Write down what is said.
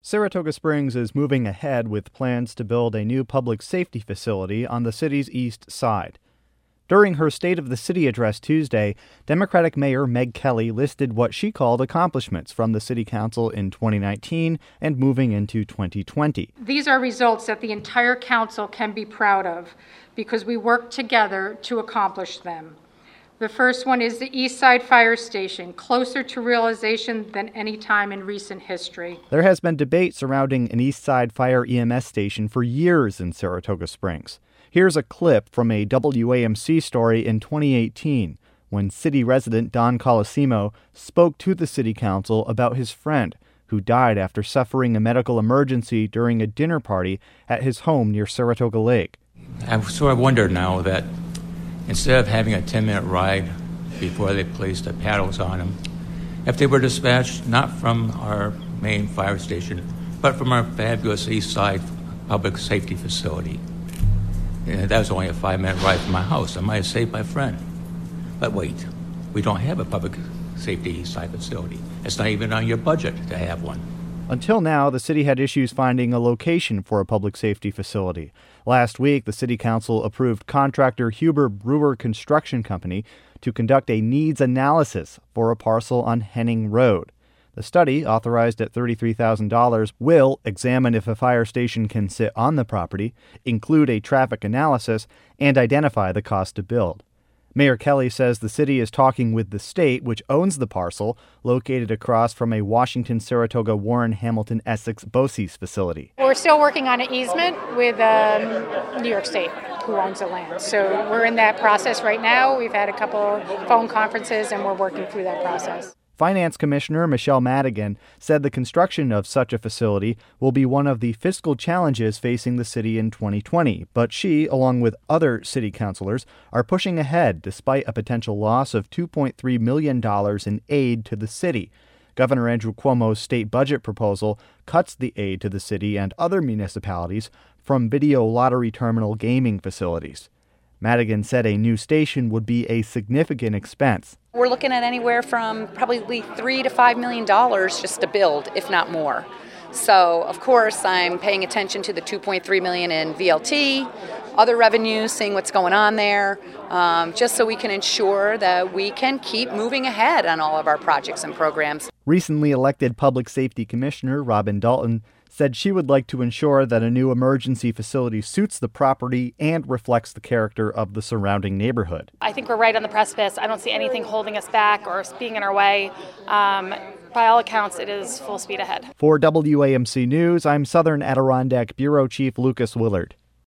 Saratoga Springs is moving ahead with plans to build a new public safety facility on the city's east side. During her State of the City address Tuesday, Democratic Mayor Meg Kelly listed what she called accomplishments from the City Council in 2019 and moving into 2020. These are results that the entire council can be proud of because we worked together to accomplish them. The first one is the East Side Fire Station, closer to realization than any time in recent history. There has been debate surrounding an East Side Fire EMS station for years in Saratoga Springs. Here's a clip from a WAMC story in 2018 when city resident Don Colosimo spoke to the city council about his friend who died after suffering a medical emergency during a dinner party at his home near Saratoga Lake. I sort of wonder now that instead of having a 10-minute ride before they placed the paddles on them, if they were dispatched not from our main fire station, but from our fabulous East Side public safety facility. That was only a 5-minute ride from my house. I might have saved my friend. But wait, we don't have a public safety East Side facility. It's not even on your budget to have one. Until now, the city had issues finding a location for a public safety facility. Last week, the City Council approved contractor Huber Brewer Construction Company to conduct a needs analysis for a parcel on Henning Road. The study, authorized at $33,000, will examine if a fire station can sit on the property, include a traffic analysis, and identify the cost to build. Mayor Kelly says the city is talking with the state, which owns the parcel, located across from a Washington, Saratoga, Warren, Hamilton, Essex, BOCES facility. We're still working on an easement with New York State, who owns the land. So we're in that process right now. We've had a couple phone conferences, and we're working through that process. Finance Commissioner Michelle Madigan said the construction of such a facility will be one of the fiscal challenges facing the city in 2020, but she, along with other city councilors, are pushing ahead despite a potential loss of $2.3 million in aid to the city. Governor Andrew Cuomo's state budget proposal cuts the aid to the city and other municipalities from video lottery terminal gaming facilities. Madigan said a new station would be a significant expense. We're looking at anywhere from probably $3 to $5 million just to build, if not more. So, of course, I'm paying attention to the $2.3 million in VLT, other revenues, seeing what's going on there, just so we can ensure that we can keep moving ahead on all of our projects and programs. Recently elected Public Safety Commissioner Robin Dalton said she would like to ensure that a new emergency facility suits the property and reflects the character of the surrounding neighborhood. I think we're right on the precipice. I don't see anything holding us back or being in our way. By all accounts, it is full speed ahead. For WAMC News, I'm Southern Adirondack Bureau Chief Lucas Willard.